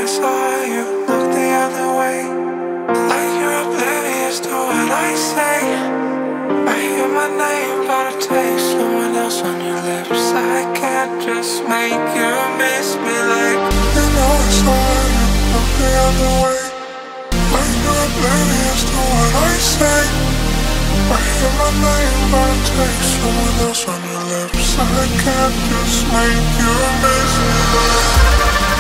saw you look the other way, like you're oblivious to what I say. I hear my name, but I taste someone else on your lips. I can't just make you miss me like you know I saw you look the other way, like you're oblivious to what I say. I hear my name, but I taste someone else on your lips. I can't just make you miss me like.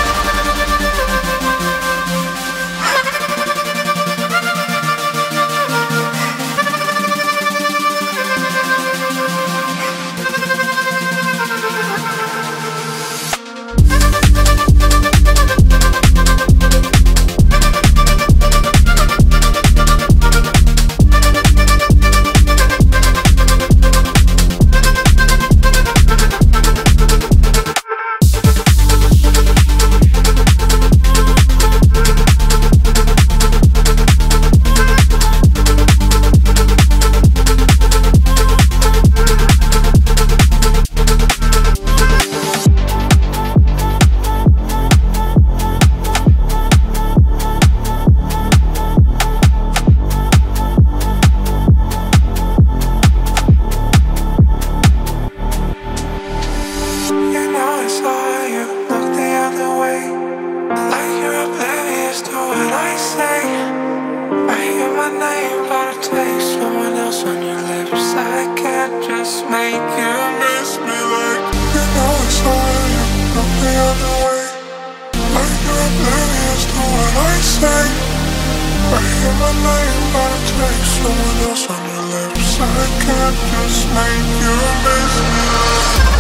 I can't just make you miss me like you know I saw you look the other way, like you're oblivious to what I say. I hear my name, but I taste someone else on your lips. I can't just make you miss me like.